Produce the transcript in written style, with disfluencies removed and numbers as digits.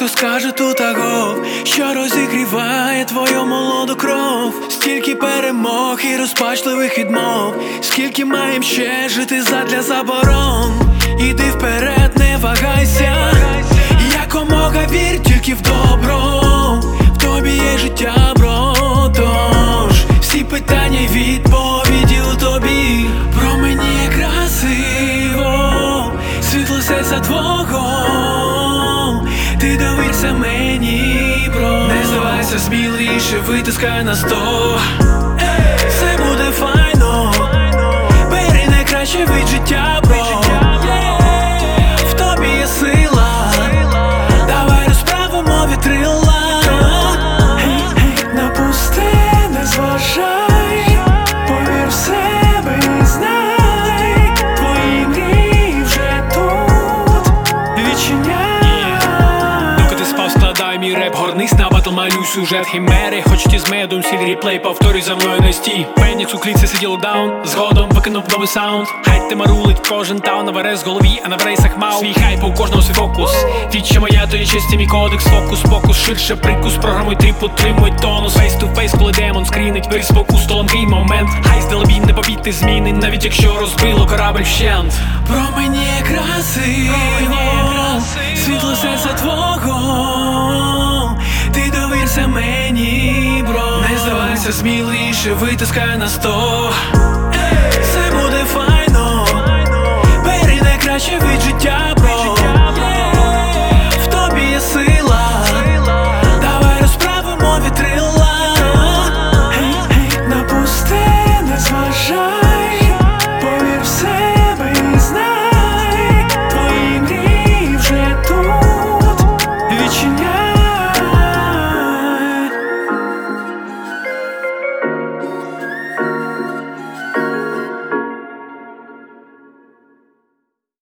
що скаже тут агов, що розігріває твою молоду кров. Стільки перемог і розпачливих відмов, скільки маєм ще жити задля заборон. Іди вперед, не вагайся, якомога вір тільки в добро. В тобі є життя, бро, тож всі питання й відповіді у тобі. Про мені є красиво, світло серця твого. Ти довірся мені, бро. Не здавайся, сміливіше, витискай на 100. Все буде файно, бери найкраще від життя, бро. В тобі є сила, давай розправимо вітрила. На пусте не зважай, повір в себе і знай, твої мрії вже тут, відчиняй. Доки ти спав, складай мій реп, горнись на батл, малюй сюжет хімери. Хочуть із медом, сіль реплей, повторюй за мною не стій. Фенікс у клітці сиділо даун, згодом викинув новий саунд. Хайт тема рулить кожен таун, на верес в голові, а на рейсах мав. Свій хайп, у кожного свій фокус. Фіча моя, то є честі мій кодекс. Фокус, покус, ширше прикус. Програмуй тріп, утримуй тонус. Фейс ту фейс, коли демон скрінить. Виріс фокус, толонкий момент. Хай здалебі не побіти зміни, навіть якщо розбило корабель вщент. Про мені є красиво, світло серця твого. Ти довірся мені, бро. Не здавайся, сміливіше, витискай на 100. Все буде файно, бери найкраще від життя,